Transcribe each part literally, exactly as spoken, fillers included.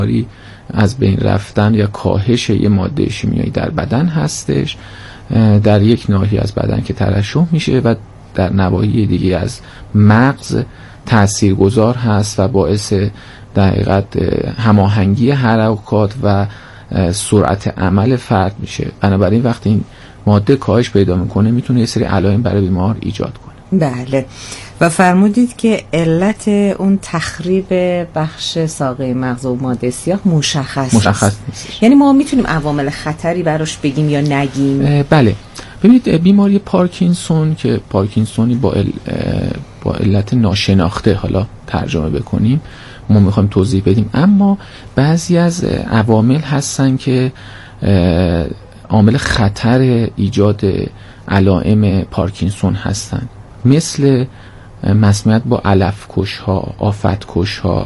از بین رفتن یا کاهش یه ماده شیمیایی در بدن هستش، در یک ناحیه از بدن که ترشح میشه و در نواحی دیگه از مغز تاثیرگذار هست و باعث در حقیقت هماهنگی حرکات و سرعت عمل فرد میشه. بنابراین وقتی این ماده کاهش پیدا میکنه میتونه یه سری علائم برای بیمار ایجاد کنه. بله. و فرمودید که علت اون تخریب بخش ساقه مغز و ماده سیاه مشخص مشخص نیست. یعنی ما میتونیم عوامل خطری براش بگیم یا نگیم؟ بله. ببینید بیماری پارکینسون که پارکینسونی با ال... با علت ناشناخته حالا ترجمه بکنیم ما میخوایم توضیح بدیم، اما بعضی از عوامل هستن که عامل خطر ایجاد علائم پارکینسون هستن، مثل مسمومیت با علف کش‌ها، آفت کش‌ها،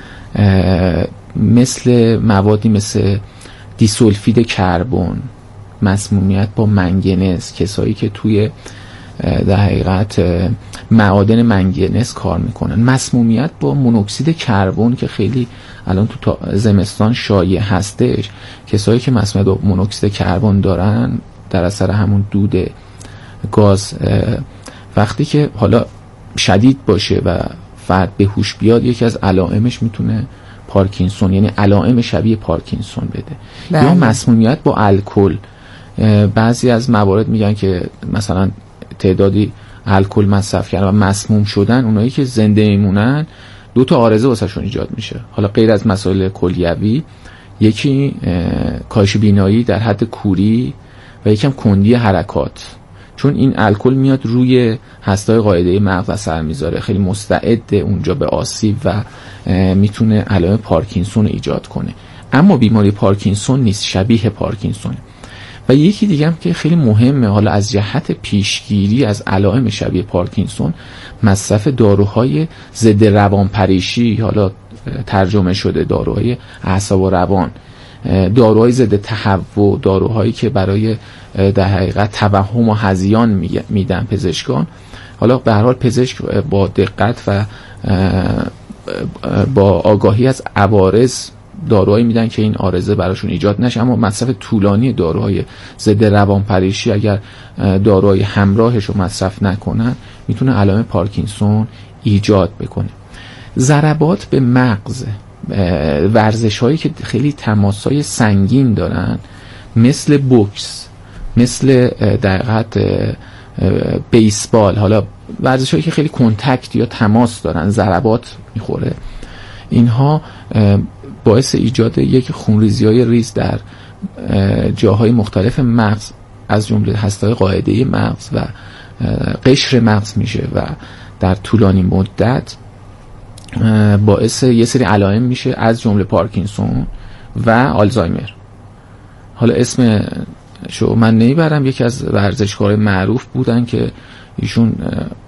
مثل موادی مثل دیسولفید کربن، مسمومیت با منگنز، کسایی که توی در حقیقت معادن منگنز کار میکنن، مسمومیت با مونوکسید کربن که خیلی الان تو زمستان شایع هستش، کسایی که مسمومیت با مونوکسید کربن دارن در اثر همون دود گاز وقتی که حالا شدید باشه و فرد به هوش بیاد، یکی از علائمش میتونه پارکینسون یعنی علائم شبیه پارکینسون بده. بله. یا مسمومیت با الکل، بعضی از موارد میگن که مثلا تعدادی الکل مصرف کردن و مسموم شدن، اونایی که زنده میمونن دو تا عارضه واسهشون ایجاد میشه. حالا غیر از مسائل کلیوی، یکی کاهش بینایی در حد کوری و یکم کندی حرکات، چون این الکل میاد روی هسته‌های قاعده مغز اثر میذاره، خیلی مستعد اونجا به آسیب و میتونه علائم پارکینسون ایجاد کنه. اما بیماری پارکینسون نیست، شبیه پارکینسون. و یکی دیگه هم که خیلی مهمه حالا از جهت پیشگیری از علائم شبیه پارکینسون، مصرف داروهای ضد روانپریشی، حالا ترجمه شده داروهای اعصاب و روان، داروهای ضد تهوع، داروهایی که برای در حقیقت توهم و هذیان میدن پزشکان. حالا به هر حال پزشک با دقت و با آگاهی از عوارض داروهایی میدن که این عارضه براشون ایجاد نشه، اما مصرف طولانی داروهای ضد روانپریشی اگر داروهای همراهش رو مصرف نکنن میتونه علائم پارکینسون ایجاد بکنه. ضربات به مغز، ورزش هایی که خیلی تماسای سنگین دارن مثل بوکس، مثل دقیقت بیسبال، حالا ورزش هایی که خیلی کنتکت یا تماس دارن، ضربات میخوره، اینها باعث ایجاد یک خونریزی‌های ریز در جاهای مختلف مغز از جمله هسته‌های قاعده مغز و قشر مغز میشه و در طولانی مدت باعث یه سری علائم میشه از جمله پارکینسون و آلزایمر. حالا اسم شو من نمیبرم، یکی از ورزشکارای معروف بودن که ایشون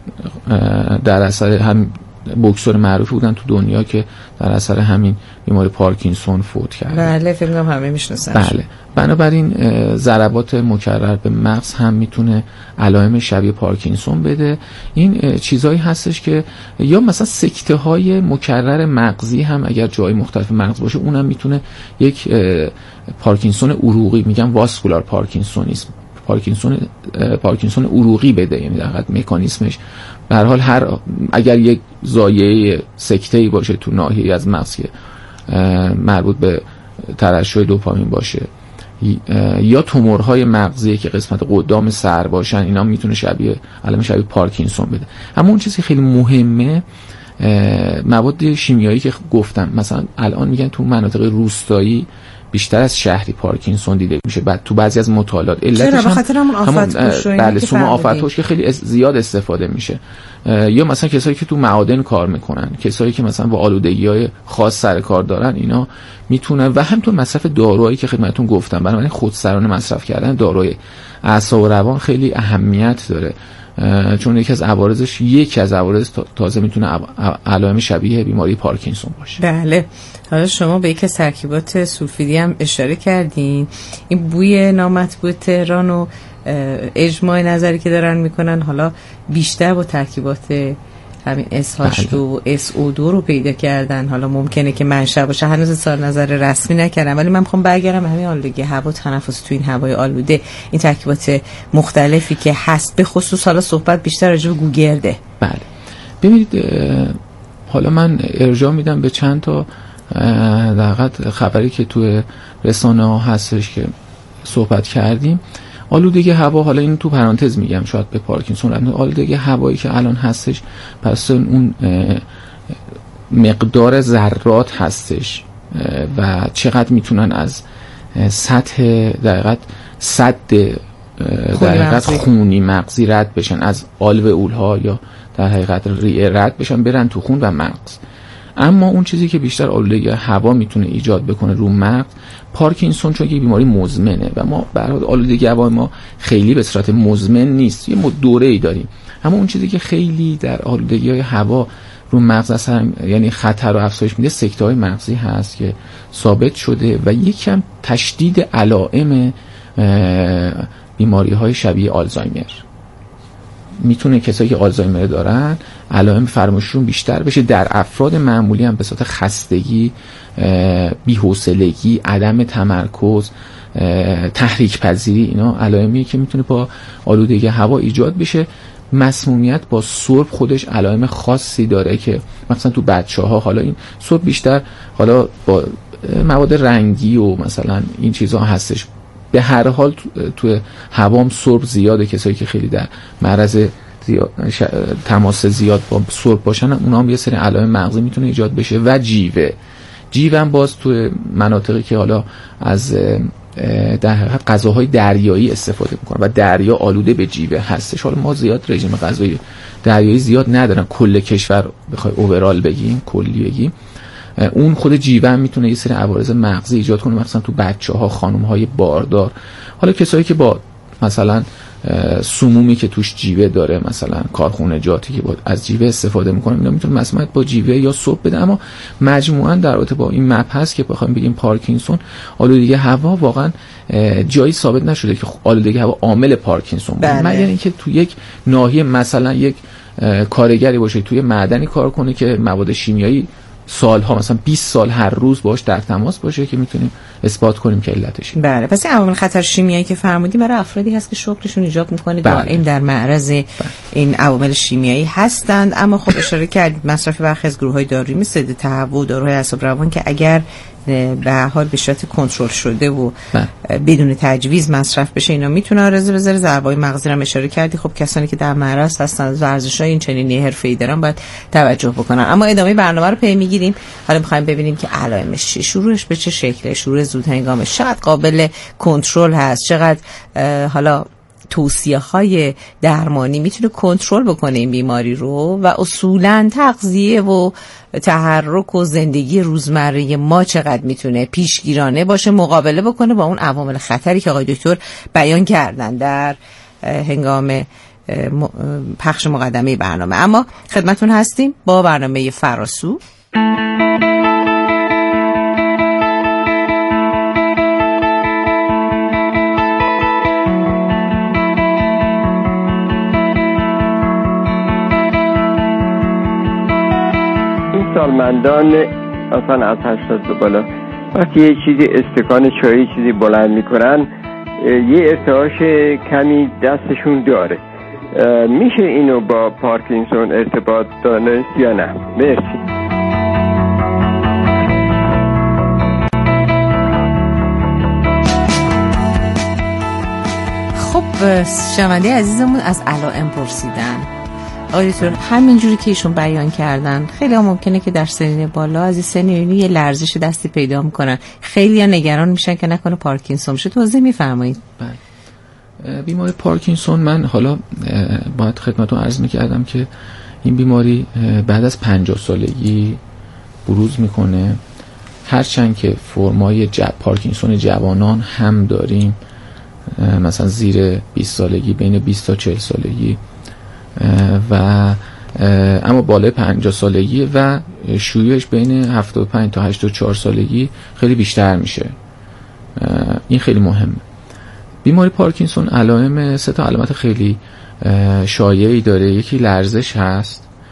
در اثر هم بوکسور معروف بودن تو دنیا که در اثر همین بیماری پارکینسون فوت کرد. بله فکر کنم همه میشناسن. بله. بنابراین ضربات مکرر به مغز هم میتونه علائم شبیه پارکینسون بده. این چیزایی هستش که یا مثلا سکته های مکرر مغزی هم اگر جای مختلف مغز باشه اونم میتونه یک پارکینسون عروقی، میگم واسکولار پارکینسونیسم، پارکینسون پارکینسون عروقی بده، یعنی در حقیقت مکانیسمش به هر حال هر اگر یک زایعه سکته‌ای باشه تو ناحیه از مغز که مربوط به ترشح دوپامین باشه یا تومورهای مغزی که قسمت قدام سر باشن، اینا میتونه شبیه علائم شبیه پارکینسون بده. اما اون چیزی خیلی مهمه مواد شیمیایی که گفتم، مثلا الان میگن تو مناطق روستایی بیشتر از شهری پارکینسون دیده میشه. بعد تو بعضی از مطالعات علتش هم همون آفت‌کش، بله سوم آفت‌کش که خیلی زیاد استفاده میشه، یا مثلا کسایی که تو معادن کار میکنن، کسایی که مثلا با آلودگی‌های خاص سر کار دارن، اینا میتونن، و همینطور مصرف داروهایی که خدمتتون گفتم، بنابراین خودسرانه مصرف کردن داروی اعصاب و روان خیلی اهمیت داره، چون یکی از عوارضش یکی از عوارض تازه میتونه علائم شبیه بیماری پارکینسون باشه. بله. حالا شما به یکی از ترکیبات سولفیدی هم اشاره کردین، این بوی نامطبوع تهران و اجماع نظری که دارن میکنن حالا بیشتر با ترکیبات همین اس هاش دو و اس او دو رو پیدا کردن. حالا ممکنه که منشأ باشه، هنوز اظهار نظر رسمی نکردم، ولی من میخوام برگردم همین آلودگی هوا، تنفس تو این هوای آلوده، این ترکیبات مختلفی که هست، به خصوص حالا صحبت بیشتر راجع به گوگرده. بله ببینید، حالا من ارجاع میدم به چند تا در حقیقت خبری که توی رسانه ها هستش که صحبت کردیم. آلودگی هوا، حالا این تو پرانتز میگم شاید به پارکینسون رفت، آلودگی هوایی که الان هستش پس اون مقدار ذرات هستش و چقدر میتونن از سطح در حقیقت سد در حقیقت خونی مغزی رد بشن، از آلوئول ها یا در حقیقت ریه رد بشن برن تو خون و مغز. اما اون چیزی که بیشتر آلودگی هوا میتونه ایجاد بکنه رو مغز، پارکینسون، چون که بیماری مزمنه و ما برای آلودگی هوا ما خیلی به صورت مزمن نیست، یه دوره‌ای داریم. اما اون چیزی که خیلی در آلودگی های هوا رو مغز اثر، یعنی خطر رو افزایش میده، سکته های مغزی هست که ثابت شده و یکم تشدید علائم بیماری های شبیه آلزایمر. میتونه کسایی که آلزایمر دارن علائم فراموشیشون بیشتر بشه. در افراد معمولی هم به صورت خستگی، بی‌حوصلگی، عدم تمرکز، تحریک پذیری، اینا علائمی که میتونه با آلودگی هوا ایجاد بشه. مسمومیت با سرب خودش علائم خاصی داره که مثلا تو بچه‌ها، حالا این سرب بیشتر حالا با مواد رنگی و مثلا این چیزها هستش. به هر حال تو, تو هوام سرب زیاده، کسایی که خیلی در معرض زیاد ش... تماس زیاد با سرب باشن، اونا هم یه سری علائم مغزی میتونه ایجاد بشه. و جیوه جیوه هم باز تو مناطقی که حالا از در حقیقت غذاهای دریایی استفاده میکنن و دریا آلوده به جیوه هستش. حالا ما زیاد رژیم غذایی دریایی زیاد ندارن، کل کشور بخوای اوورال بگیم، کلی بگیم، اون خود جیوه هم میتونه یه سری عوارض مغزی ایجاد کنه، مثلا تو بچه‌ها، خانم‌های باردار، حالا کسایی که با مثلا سمومی که توش جیوه داره، مثلا کارخونجاتی که از جیوه استفاده میکنه، اینا میتونه مسمومیت با جیوه یا سرب بده. اما مجموعاً در رابطه با این مبحث که بخوایم بگیم پارکینسون، آلودگی هوا واقعا جایی ثابت نشده که آلودگی هوا عامل پارکینسون باشه. مگر اینکه تو یک ناحیه مثلا یک کارگری باشه توی معدنی کار کنه که مواد شیمیایی سالها، مثلا بیست سال هر روز باش در تماس باشه که میتونیم اثبات کنیم که علتش. بله، پس این عوامل خطر شیمیایی که فرمودی برای افرادی هست که شغلشون ایجاب میکنه دائم در معرض بله. این عوامل شیمیایی هستند. اما خب اشاره کردید مصرف برخی از گروه‌های دارویی مثل ضد تهوع، داروهای اعصاب روان که اگر به هر حال به صورت کنترل شده و بله. بدون تجویز مصرف بشه، اینا میتونه آرزه بذاره. ضربه‌های مغزی رو اشاره کردی. خب کسانی که در معرض هستن ورزش‌های این چنینی حرفه‌ای دارن باید توجه بکنن. اما ادامه برنامه رو پی میگیریم. حالا می‌خوایم ببینیم که علائمش چیه، شروعش به چه شکله، شروع زود هنگامش چقدر قابل کنترل هست، چقدر حالا توصیه‌های درمانی میتونه کنترل بکنه این بیماری رو، و اصولاً تغذیه و تحرک و زندگی روزمره ما چقدر میتونه پیشگیرانه باشه، مقابله بکنه با اون عوامل خطری که آقای دکتر بیان کردن در هنگام پخش مقدمه برنامه. اما خدمتون هستیم با برنامه فراسو. سالمندان مثلا از هشتاد به بالا وقتی یه چیزی استکان چایی چیزی بلند میکنن، یه ارتعاش کمی دستشون داره. میشه اینو با پارکینسون ارتباط دانست یا نه؟ مرسی. خب شنونده عزیزمون از علائم پرسیدن. آقای دکتر همینجوری که ایشون بیان کردن، خیلی ها ممکنه که در سنین بالا از این سنین یه لرزش دستی پیدا میکنن، خیلی ها نگران میشن که نکنه پارکینسون بشه. توضیح میفرمایید؟ بله، بیماری پارکینسون، من حالا باید خدمتتون عرض میکردم که این بیماری بعد از پنجاه سالگی بروز میکنه، هرچند که فرمای جب پارکینسون جوانان هم داریم، مثلا زیر بیست سالگی، بین بیست تا چهل سالگی، و اما بالای پنجاه سالگی و شیوعش بین هفتاد و پنج تا هشتاد و چهار سالگی خیلی بیشتر میشه. این خیلی مهمه. بیماری پارکینسون علائم سه تا علامت خیلی شایعی داره. یکی لرزش هست،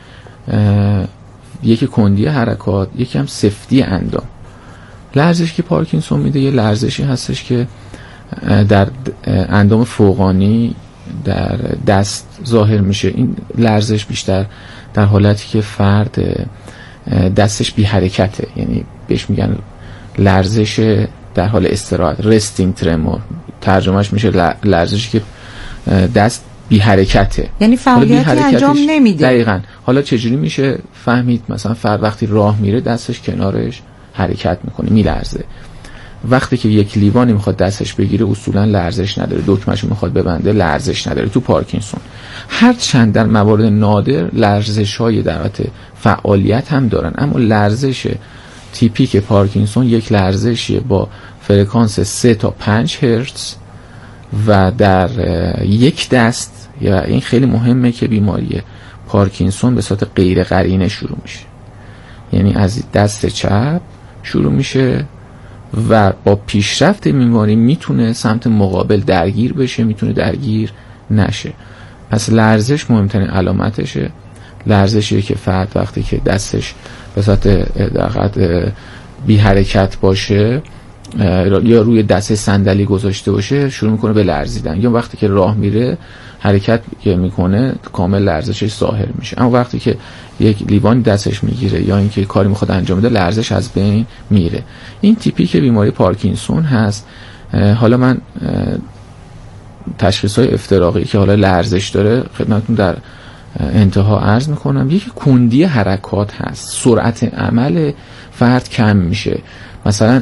یکی کندی حرکات، یکی هم سفتی اندام. لرزش که پارکینسون میده یه لرزشی هستش که در اندام فوقانی در دست ظاهر میشه. این لرزش بیشتر در حالتی که فرد دستش بی حرکته، یعنی بهش میگن لرزش در حال استراحت، رستینگ ترمور، ترجمهش میشه لرزشی که دست بی حرکته، یعنی فعالیتی انجام نمیده. دقیقاً. حالا چجوری میشه فهمید؟ مثلا فرد وقتی راه میره دستش کنارش حرکت میکنه، میلرزه. وقتی که یک لیوانی میخواد دستش بگیره اصولا لرزش نداره، دکمه‌شو میخواد ببنده لرزش نداره. تو پارکینسون هر چند در موارد نادر لرزش‌های در حالت فعالیت هم دارن، اما لرزش تیپیک پارکینسون یک لرزشیه با فرکانس سه تا پنج هرتز و در یک دست. یا این خیلی مهمه که بیماری پارکینسون به صورت غیر قرینه شروع میشه، یعنی از دست چپ شروع میشه و با پیشرفت بیماری میتونه سمت مقابل درگیر بشه، میتونه درگیر نشه. پس لرزش مهمترین علامتشه. لرزشیه که فرد وقتی که دستش به صورت دقیقاً بی حرکت باشه یا روی دسته صندلی گذاشته باشه شروع میکنه به لرزیدن، یا وقتی که راه میره حرکت که میکنه کامل لرزشش ظاهر میشه. اما وقتی که یک لیوان دستش میگیره یا اینکه کاری میخواد انجام بده لرزش از بین میره. این تیپی که بیماری پارکینسون هست. حالا من تشخیص‌های افتراقی که حالا لرزش داره خدمتتون در انتها عرض میکنم. یکی کندی حرکات هست، سرعت عمل فرد کم میشه. مثلا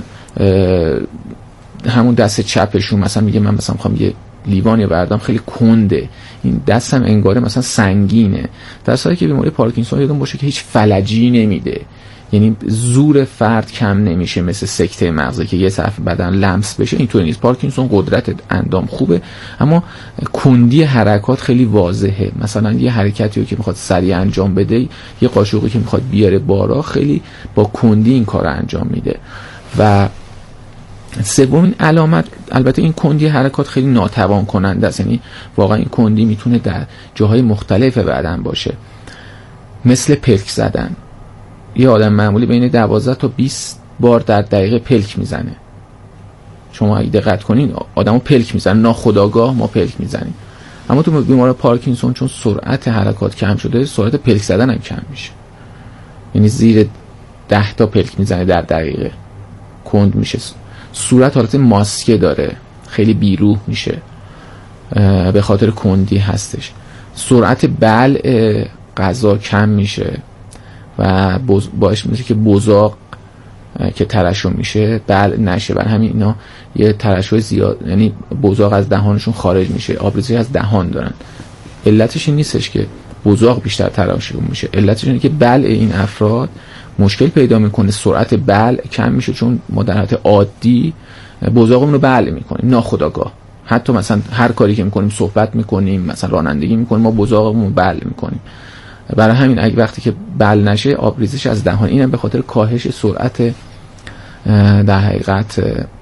همون دست چپشون مثلا میگه من مثلا میخوام یه لیوانی بردارم خیلی کنده، این دستم انگاره مثلا سنگینه، در حالی که بیماری پارکینسون یادم باشه که هیچ فلجی نمیده، یعنی زور فرد کم نمیشه مثل سکته مغزی که یه طرف بدن لمس بشه. اینطور نیست. پارکینسون قدرت اندام خوبه اما کندی حرکات خیلی واضحه. مثلا یه حرکتی رو که میخواد سریع انجام بده، یه قاشقی که میخواد بیاره بارا، خیلی با کندی این کار انجام میده. و سومین علامت، البته این کندی حرکات خیلی ناتوان کننده است، یعنی واقعا این کندی میتونه در جاهای مختلف بدن باشه، مثل پلک زدن. یه آدم معمولی بین دوازده تا بیست بار در دقیقه پلک میزنه. شما اگه دقت کنین آدمو پلک میزنه، ناخودآگاه ما پلک میزنیم. اما تو بیمار پارکینسون چون سرعت حرکات کم شده، سرعت پلک زدن هم کم میشه، یعنی زیر ده تا پلک میزنه در دقیقه، کند میشه. صورت حالت ماسکه داره، خیلی بیروح میشه، به خاطر کندی هستش. سرعت بلع غذا کم میشه و باعث میشه که بزاق که ترشح میشه بلع نشه. برای همین اینا یه ترشح زیاد، یعنی بزاق از دهانشون خارج میشه، آبریزی از دهان دارن. علتش این نیستش که بزاق بیشتر ترشح میشه، علتش اینه که بلع این افراد مشکل پیدا میکنه، سرعت بلع کم میشه، چون ما در حالت عادی بزاقمون رو بلع میکنیم ناخودآگاه. حتی مثلا هر کاری که میکنیم، صحبت میکنیم، مثلا رانندگی میکنیم، ما بزاقمون رو بلع میکنیم. برای همین اگه وقتی که بلع نشه آبریزش از دهان، اینم به خاطر کاهش سرعت در حقیقت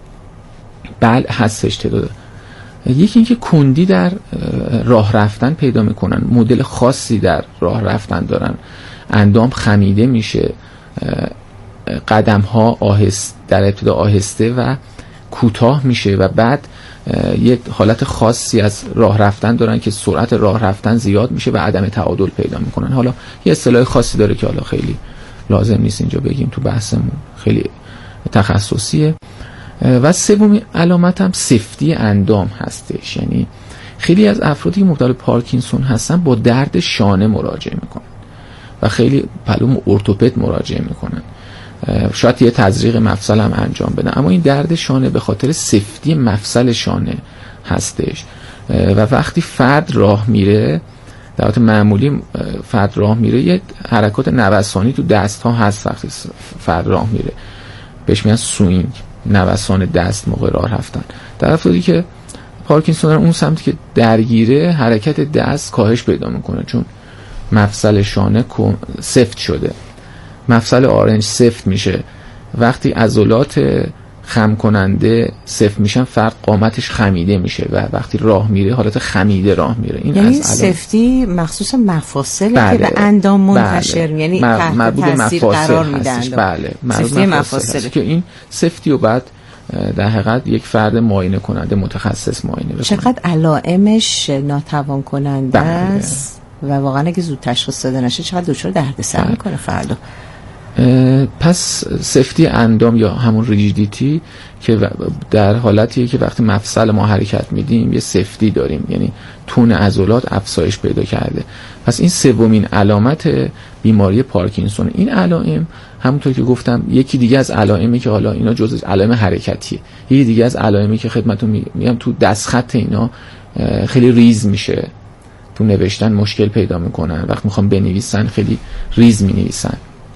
بلع هستش. تعداد یکی اینکه کندی در راه رفتن پیدا میکنن، مدل خاصی در راه رفتن دارن، اندام خمیده میشه، قدم ها آهسته، در ابتدا آهسته و کوتاه میشه و بعد یک حالت خاصی از راه رفتن دارن که سرعت راه رفتن زیاد میشه و عدم تعادل پیدا میکنن. حالا یه اصطلاح خاصی داره که حالا خیلی لازم نیست اینجا بگیم، تو بحثمون خیلی تخصصیه. و سومین علامت هم سفتی اندام هستش، یعنی خیلی از افرادی که مبتلا به پارکینسون هستن با درد شانه مراجعه میکنن و خیلی پلوم ارتوپد مراجعه میکنن، شاید یه تزریق مفصل هم انجام بدن، اما این درد شانه به خاطر سفتی مفصل شانه هستش. و وقتی فرد راه میره، در حالت معمولی فرد راه میره، یه حرکات نوسانی تو دست ها هست. وقتی فرد راه میره بهش میگن سوینگ، نوسان دست موقع راه رفتن. در افرادی که پارکینسون دارن، اون سمتی که درگیره حرکت دست کاهش پیدا میکنه، چون مفصل شانه سفت شده، مفصل آرنج سفت میشه. وقتی عضلات خم کننده سفت میشن فرد قامتش خمیده میشه و وقتی راه میره حالت خمیده راه میره. این یعنی از سفتی مخصوص مفاصل بله. که به اندام منتشر بله. یعنی مر... تحت تاثیر قرار میدن. بله سفتی مفاصل که این سفتی رو بعد در حقیقت یک فرد معاینه کننده متخصص معاینه بکنه. چقدر علائمش ناتوان کننده بله. است و واقعا اگه زود تشخیص داده نشه چقدر دچار دردسر بله. میکنه فردا. پس سفتی اندام یا همون ریجیدیتی که در حالتیه که وقتی مفصل ما حرکت میدیم یه سفتی داریم، یعنی تون عضلات افزایش پیدا کرده. پس این سومین علامت بیماری پارکینسون. این علائم همونطور که گفتم یکی دیگه از علائمی که حالا اینا جزء علائم حرکتیه، یکی دیگه از علائمی که خدمتتون میگم تو دستخط اینا خیلی ریز میشه، تو نوشتن مشکل پیدا میکنن، وقتی میخوام بنویسن خیلی ریز مینویسن.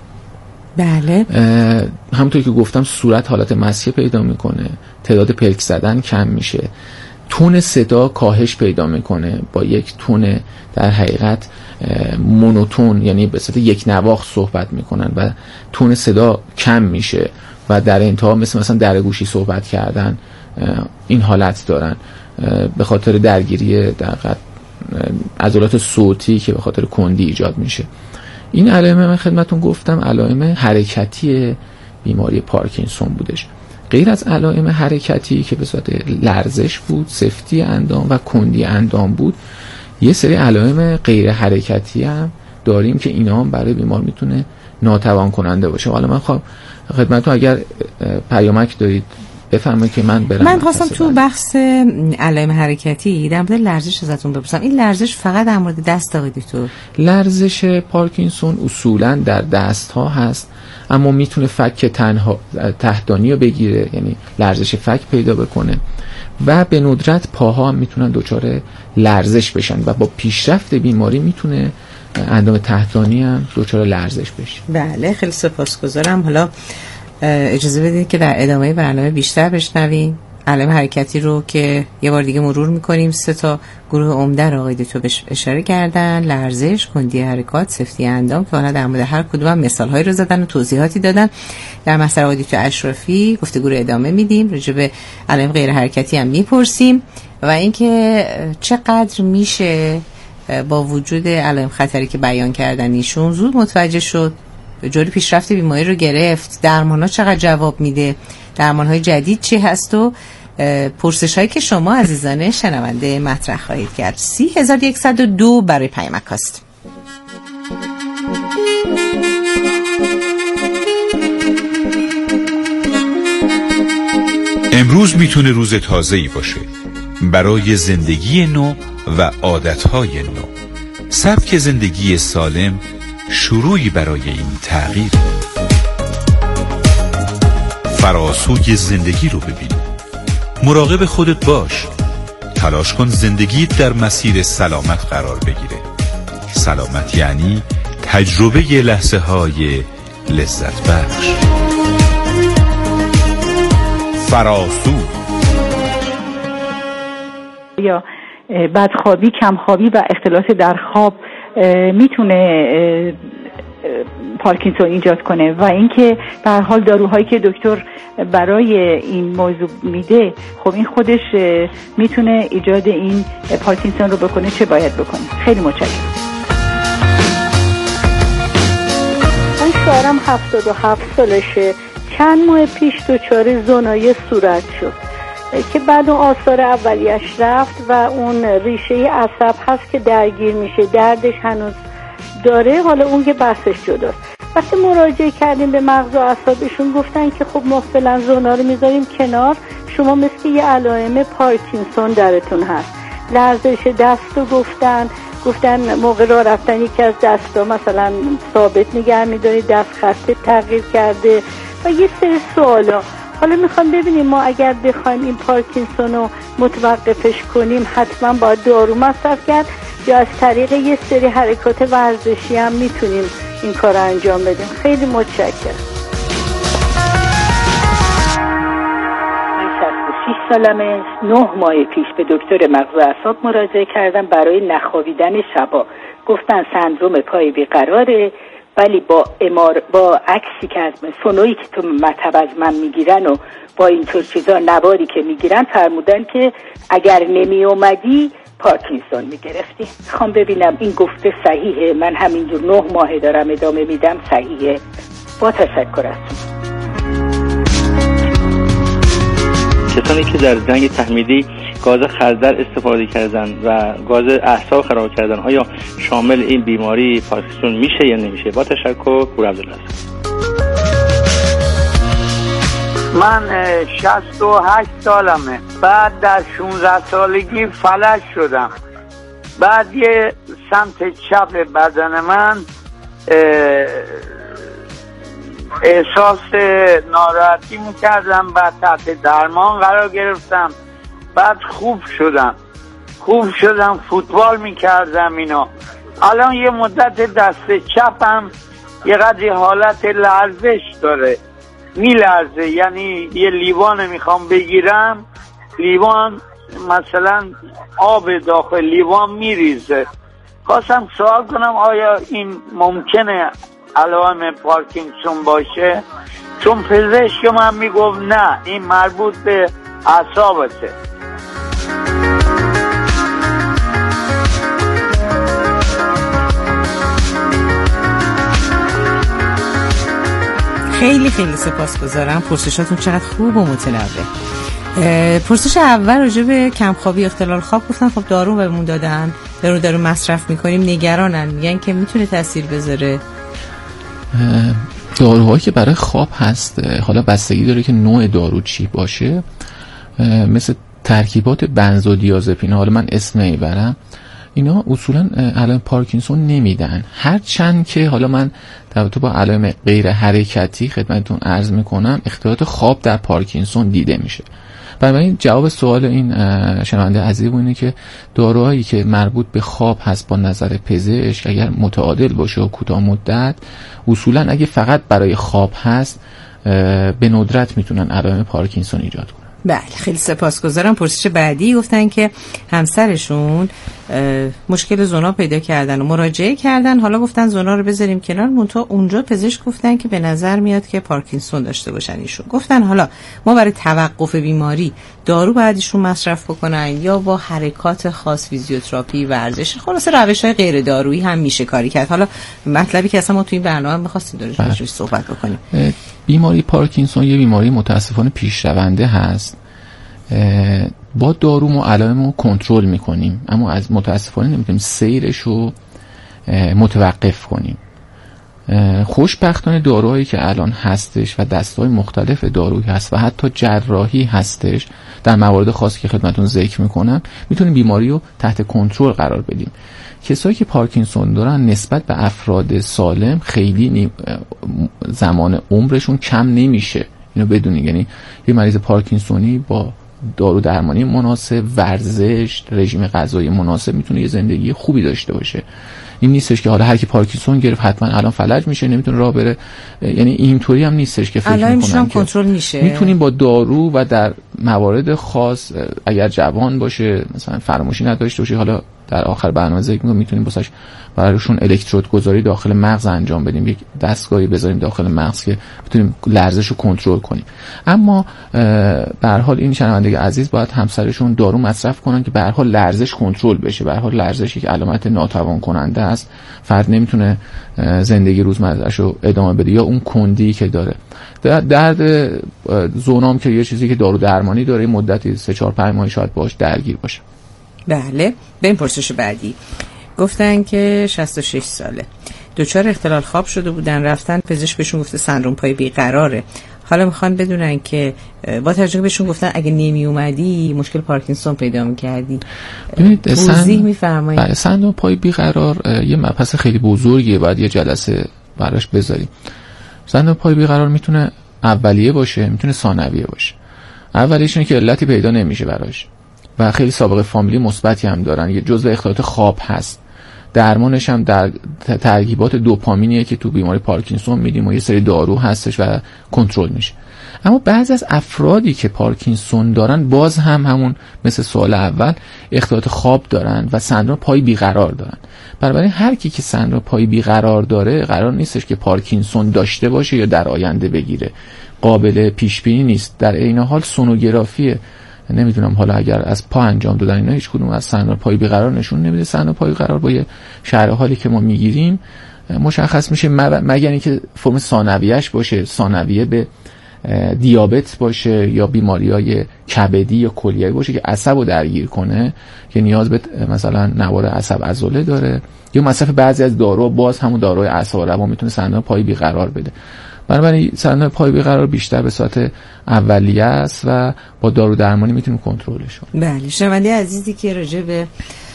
بله. همونطور که گفتم صورت حالت مسیح پیدا میکنه، تعداد پلک زدن کم میشه، تون صدا کاهش پیدا میکنه، با یک تون در حقیقت مونوتون یعنی به صورت یک نواخت صحبت میکنن و تون صدا کم میشه و در انتها مثل مثلا درگوشی صحبت کردن این حالت دارن به خاطر درگیری در حقیقت عضلات صوتی که به خاطر کندی ایجاد میشه. این علائم من خدمتون گفتم علائم حرکتی بیماری پارکینسون بودش. غیر از علائم حرکتی که به صورت لرزش بود، سفتی اندام و کندی اندام بود، یه سری علائم غیر حرکتی هم داریم که اینا هم برای بیمار میتونه ناتوان کننده باشه. حالا من خواهم خدمتون اگر پیامک دارید بفرمایید که من برم. من خواستم تو بحث علائم حرکتی در مورد لرزش ازتون بپرسم. این لرزش فقط در مورد دست آقای دکتر؟ لرزش پارکینسون اصولا در دست ها هست، اما میتونه فک تنها تحتانی رو بگیره، یعنی لرزش فک پیدا بکنه و به ندرت پاها هم میتونن دچار لرزش بشن و با پیشرفت بیماری میتونه اندام تحتانی هم دچار لرزش بشه. بله خیلی سپاسگزارم. حالا اجازه بدید که در ادامه برنامه بیشتر بشنویم علائم حرکتی رو که یه بار دیگه مرور میکنیم. سه تا گروه عمده رو آقای دکتر بهش اشاره کردن: لرزش، کندی حرکات، سفتی اندام، که حالا در مورد هر کدوم هم مثال‌هایی رو زدن و توضیحاتی دادن. در مسئله آقای دکتر اشرفی گفتگو رو ادامه میدیم، راجع به علائم غیر حرکتی هم میپرسیم و اینکه چقدر میشه با وجود علائم خطری که بیان کردن ایشون زود متوجه شد، جوری پیشرفت بیماری رو گرفت، درمان‌ها چقدر جواب میده، درمان‌های جدید چی هست و پرسش‌هایی که شما عزیزان شنونده مطرح خواهید کرد. سی هزار و صد و دو برای پیامک هست. امروز میتونه روز تازه‌ای باشه برای زندگی نو و عادت‌های نو. سبک زندگی سالم شروعی برای این تغییر. فراسوی زندگی رو ببین، مراقب خودت باش، تلاش کن زندگی در مسیر سلامت قرار بگیره. سلامت یعنی تجربه لحظه های لذت بخش. فراسو یا بدخوابی، کمخوابی و اختلالات در خواب میتونه پارکینسون ایجاد کنه و اینکه به هر حال داروهایی که دکتر برای این موضوع میده خب این خودش میتونه ایجاد این پارکینسون رو بکنه. چه باید بکنه؟ خیلی متشکرم. من شوهرم هفتاد و هفت سالشه، چند ماه پیش دچار زونای صورت شد که بعد اون آثار اولیش رفت و اون ریشه عصب هست که درگیر میشه، دردش هنوز داره، حالا اون که بحثش جداست. وقتی مراجعه کردیم به مغز و اعصابشون گفتن که خب ما فعلا زونا رو میذاریم کنار، شما مثل یه علائم پارکینسون درتون هست. لرزش دستو گفتن گفتن موقع راه رفتن یکی از دستا مثلا ثابت نگه می‌دارید، دست خسته تغییر کرده و یه سری سوالا. حالا میخوام ببینیم ما اگر بخوایم این پارکینسون رو متوقفش کنیم حتما باید دارو مصرف کرد یا از طریق یه سری حرکات ورزشی هم میتونیم این کار رو انجام بدیم؟ خیلی متشکرم. من شصت و شش سالمه. نه ماه پیش به دکتر مغز و اعصاب مراجعه کردم برای نخوابیدن شبا. گفتن سندروم پای بیقراره، ولی با امار با عکسی که از فونویی که تو مطب از من میگیرن و با اینطور چیزا نواری که میگیرن فرمودن که اگر نمی اومدی پارکینسون میگرفتی. میخوام ببینم این گفته صحیحه؟ من همینجور نه ماه دارم ادامه میدم، صحیحه؟ با تشکر از کسانی که در جنگ تحمیلی گاز خردل استفاده کردن و گاز اعصاب خراب کردن، آیا شامل این بیماری پارکینسون میشه یا نمیشه؟ با تشکر. پور عبدالله. من شصت و هشت سالمه. بعد در شانزده سالگی فلج شدم. بعد یه سمت چپ بدن من احساس ناراحتی میکردم. بعد تحت درمان قرار گرفتم. بعد خوب شدم خوب شدم فوتبال میکردم اینا. الان یه مدت دست چپم یه قدری حالت لرزش داره، میلرزه. یعنی یه لیوان میخوام بگیرم، لیوان مثلا آب داخل لیوان میریزه. خواستم سوال کنم آیا این ممکنه علائم پارکینسون باشه؟ چون پزشک من میگفت نه، این مربوط به اعصابته. خیلی خیلی سپاسگزارم. پرسشاتون چقدر خوب و متنوع. پرسش اول راجع به کمخوابی، اختلال خواب، گفتن خب دارو بهمون دادن، دارو دارو مصرف میکنیم، نگرانن، میگن که میتونه تاثیر بذاره. داروهایی که برای خواب هست، حالا بستگی داره که نوع دارو چی باشه، مثل ترکیبات بنزودیازپین، حالا من اسم نمیبرم، اینا اصولا علائم پارکینسون نمیدن. هر چند که حالا من در با علائم غیر حرکتی خدمتتون عرض میکنم اختلالات خواب در پارکینسون دیده میشه. بنابراین جواب سوال این شنونده عزیز اینه که داروهایی که مربوط به خواب هست با نظر پزشک اگر متعادل باشه و کوتاه مدت، اصولا اگه فقط برای خواب هست به ندرت میتونن علائم پارکینسون ایجاد کنن. بله خیلی سپاسگزارم. پرسش بعدی گفتن که همسرشون مشکل زنا پیدا کردن و مراجعه کردن، حالا گفتن زنا رو بذاریم کنار، منتها اونجا پزشک گفتن که به نظر میاد که پارکینسون داشته باشن ایشون. گفتن حالا ما برای توقف بیماری دارو باید ایشون مصرف بکنن یا با حرکات خاص، فیزیوتراپی، ورزش، خلاصه روش‌های غیر دارویی هم میشه کاری کرد؟ حالا مطلبی که اصلا ما تو این برنامه می‌خواستیم درش صحبت بکنیم. بیماری پارکینسون یه بیماری متاسفانه پیشرونده هست. با دارو ما علائم رو کنترل میکنیم، اما از متاسفانه نمیتونیم سیرش رو متوقف کنیم. خوشبختانه داروهایی که الان هستش و دسته‌های مختلف دارویی هست و حتی جراحی هستش در موارد خاصی که خدمتتون ذکر میکنم، میتونیم بیماری رو تحت کنترل قرار بدیم. کسایی که پارکینسون دارن نسبت به افراد سالم خیلی زمان عمرشون کم نمیشه، اینو بدونید. یعنی یه مریض پارکینسونی با دارو درمانی مناسب، ورزش، رژیم غذایی مناسب میتونه یه زندگی خوبی داشته باشه. این نیستش که حالا هر کی پارکینسون گرفت حتما الان فلج میشه، نمیتونه راه بره. یعنی اینطوری هم نیستش که فکر میکنن که کنترل میشه. میتونیم با دارو و در موارد خاص اگر جوان باشه، مثلا فراموشی نداشته باشه، حالا در آخر برنامه ذکر می‌کنم، میتونیم واسش براشون الکترود گذاری داخل مغز انجام بدیم، یک دستگاهی بذاریم داخل مغز که بتونیم لرزش رو کنترل کنیم. اما به هر حال این شنونده عزیز باید همسرشون دارو مصرف کنن که به هر حال لرزش کنترل بشه. به هر حال لرزش یک علامت ناتوان کننده است، فرد نمیتونه زندگی روزمره‌اش رو ادامه بده، یا اون کندی که داره. درد زونام که یه چیزی که دارو درمانی داره، مدتی سه چهار پنج ماه شاید باش درگیر باشه. بله. به این پرسش بعدی گفتن که شصت و شش ساله، دچار اختلال خواب شده بودن، رفتن پزشک بهشون گفته سندروم پای بیقراره. حالا میخوان بدونن که با توجه بهشون گفتن اگه نمی اومدی مشکل پارکینسون پیدا میکردی. توضیح میفرمایید؟ بله، سندروم پای بیقرار یه مبحث خیلی بزرگیه، باید یه جلسه براش بذاریم. سندروم پای بیقرار میتونه اولیه باشه، میتونه ثانویه باشه. اولیه‌ش اینه که علتی پیدا نمیشه براش و خیلی سابقه فامیلی مثبتی هم دارن، یه جزء اختلالات خواب هست. درمانش هم در ترکیبات دوپامینیه که تو بیماری پارکینسون میدیم و یه سری دارو هستش و کنترل میشه. اما بعضی از افرادی که پارکینسون دارن باز هم همون مثل سوال اول اختلالات خواب دارن و سندرم پای بیقرار دارن. بنابراین هر کی که سندرم پای بیقرار داره قرار نیستش که پارکینسون داشته باشه یا در آینده بگیره، قابل پیش بینی نیست. در عین حال سونوگرافی نمیدونم حالا اگر از پا انجام دادن اینا هیچ کدوم از سندرم پای بیقرار نشون نمیده. سندرم پای بیقرار با یه شرح حالی که ما میگیریم مشخص میشه، مگر اینکه فرم ثانویه‌اش باشه، ثانویه به دیابت باشه یا بیماری‌های کبدی یا کلیه‌ای باشه که عصب رو درگیر کنه که نیاز به مثلا نوار عصب عضله داره، یا مصرف بعضی از دارو باز همون داروی اعصاب روان میتونه سندرم پای بیقرار بده. بنابراین سندرم پای بیقرار بیشتر به صورت اولیه است و با دارو درمانی میتونیم کنترلش کنیم. بله، شنونده عزیزی که راجع به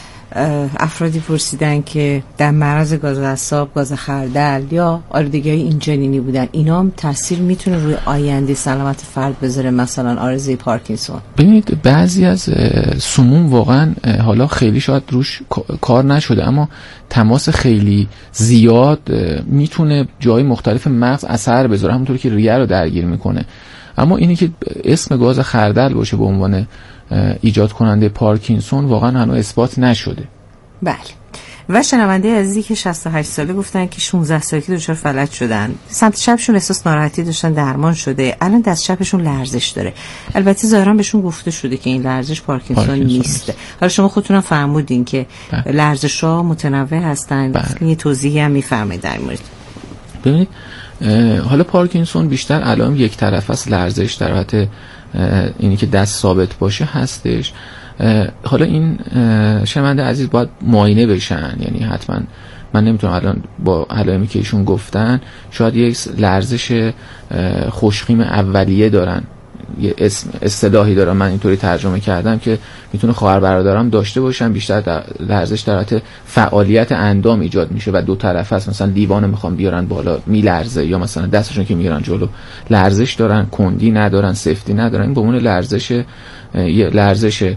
افرادی پرسیدن که در معرض گاز اعصاب، گاز خردل یا آلودگی‌های اینجنینی بودن، اینا هم تاثیر میتونه روی آینده سلامت فرد بذاره، مثلا عارضه پارکینسون؟ ببینید بعضی از سموم واقعا حالا خیلی شاید روش کار نشده اما تماس خیلی زیاد میتونه جای مختلف مغز اثر بذاره، همونطوری که ریه رو درگیر میکنه. اما اینی که اسم گاز خردل باشه به عنوان ایجاد کننده پارکینسون واقعا هنوز اثبات نشده. بله. و شنونده عزیزی که شصت و هشت ساله گفتن که شانزده سالگی دچار فلج شدن، سمت چپشون احساس ناراحتی داشتن، درمان شده، الان دست چپشون لرزش داره. البته ظاهرا بهشون گفته شده که این لرزش پارکینسون, پارکینسون نیست. حالا شما خودتون فرمودین که لرزش‌ها متنوع هستن، یه توضیحی هم میفرمایید در مورد؟ ببینید حالا پارکینسون بیشتر علائم یک طرفه است، لرزش در حالت اینی که دست ثابت باشه هستش. حالا این شنونده عزیز باید معاینه بشن، یعنی حتما من نمیتونم الان با علائمی که ایشون گفتن، شاید یک لرزش خوشخیم اولیه دارن، یه اسم اصطلاحی دارن، من اینطوری ترجمه کردم که میتونه خواهر برادرام داشته باشن. بیشتر در لرزش در حالت فعالیت اندام ایجاد میشه و دو طرفه است، مثلا لیوانو میخوام بیارن بالا میلرزه، یا مثلا دستشون که میگیرن جلو لرزش دارن، کندی ندارن، سفتی ندارن. این به عنوان لرزش یه لرزش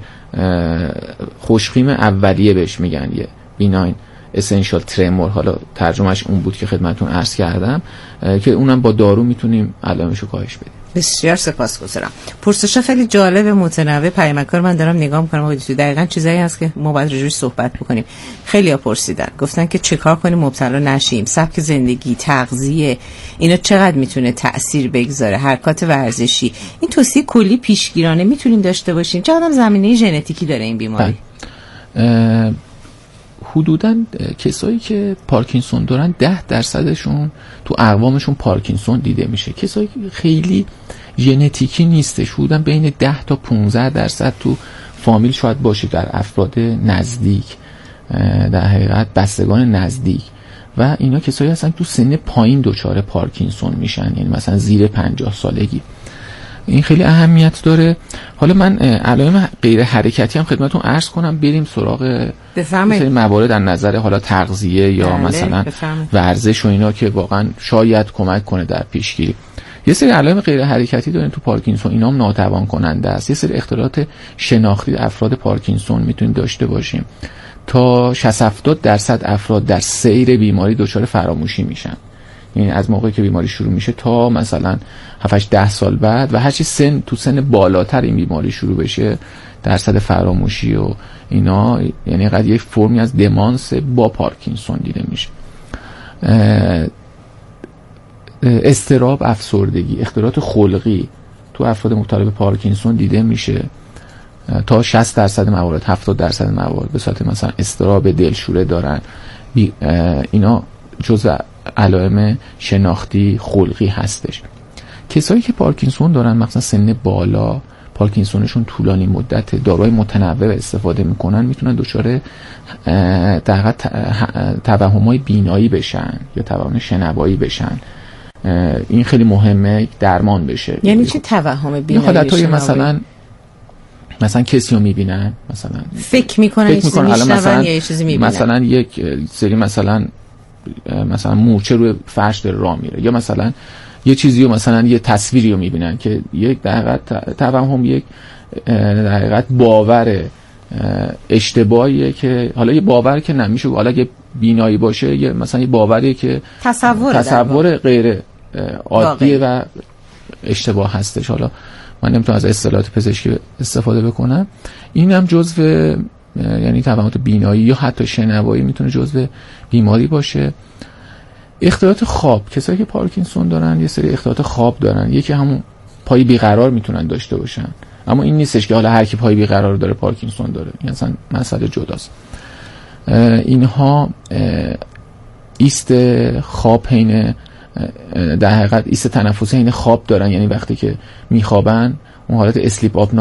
خوشخیم اولیه بهش میگن، یه بیناین اسنشال ترمور، حالا ترجمهش اون بود که خدمتتون عرض کردم که اونم با دارو میتونیم علائمشو کاهش بدیم. بسیار سپاسگزارم. پرسش خیلی جالب متنوع پیامکار من دارم نگاه میکنم، آقای دکتر دقیقاً چیزایی هست که ما باید راجعش صحبت بکنیم. خیلی‌ها پرسیدن، گفتن که چه کار کنیم مبتلا نشیم، سبک زندگی، تغذیه، اینا چقدر میتونه تأثیر بگذاره، حرکات ورزشی، این توصیه کلی پیشگیرانه میتونیم داشته باشیم؟ چقدر زمینه ژنتیکی داره این بیماری؟ حدوداً کسایی که پارکینسون دارن ده درصدشون تو اقوامشون پارکینسون دیده میشه. کسایی که خیلی ژنتیکی نیستش، حدوداً بین ده تا پانزده درصد تو فامیل شاید باشه، در افراد نزدیک، در حقیقت بستگان نزدیک. و اینا کسایی هستن تو سن پایین دچار پارکینسون میشن، یعنی مثلا زیر پنجاه سالگی. این خیلی اهمیت داره. حالا من علائم غیر حرکتی هم خدمتتون عرض کنم، بریم سراغ مثلا موارد در نظر حالا تغذیه یا بله. مثلا بفرمید. ورزش و اینا که واقعا شاید کمک کنه در پیشگیری. یه سری علائم غیر حرکتی دارن تو پارکینسون، اینا هم ناتوان کننده است. یه سری اختلالات شناختی افراد پارکینسون میتونیم داشته باشیم. تا شصت هفتاد درصد افراد در سیر بیماری دچار فراموشی میشن، یعنی از موقعی که بیماری شروع میشه تا مثلا هفت هشت ده سال بعد، و هرچی سن تو سن بالاتر این بیماری شروع بشه درصد فراموشی و اینا، یعنی قد یک فرمی از دمانس با پارکینسون دیده میشه. اضطراب، افسردگی، اختلالات خلقی تو افراد مبتلا به پارکینسون دیده میشه. تا شصت درصد موارد، هفتاد درصد موارد به صورت مثلا اضطراب دلشوره دارن. اینا جزء علائم شناختی خلقی هستش. کسایی که پارکینسون دارن مثلا سن بالا، پارکینسونشون طولانی مدت، داروهای متنوع استفاده میکنن، میتونن دچار در توهم‌های بینایی بشن یا توهم شنوایی بشن. این خیلی مهمه درمان بشه. یعنی چه توهم بینایی؟ حالتای مثلا مثلا کسی رو میبینن، مثلا فکر میکنن فکر میکنن الان مثلا یه چیزی میبینن، مثلا یک سری مثلا مثلا مورچه روی فرش داره راه میره، یا مثلا یه چیزی رو مثلا یه تصویری رو میبینن که یک در حقیقت توهم یک در حقیقت باور اشتباهیه که حالا یه باور که نمیشه، حالا اگه بینایی باشه یه مثلا یه باوریه که تصور تصور غیر عادیه و اشتباه هستش. حالا من نمیتونم از اصطلاحات پزشکی استفاده بکنم. این هم جزو یعنی توهمات بینایی یا حتی شنوایی میتونه جزو بیماری باشه. اختلالات خواب، کسایی که پارکینسون دارن یه سری اختلالات خواب دارن. یکی همون پای بیقرار میتونن داشته باشن، اما این نیستش که حالا هر کی پای بیقرار داره پارکینسون داره، این اصلا مسئله جداست. اینها ایست خواب حین در حقیقت ایست تنفسی حین خواب دارن، یعنی وقتی که میخوابن اون حالت اسلیپ آپنیا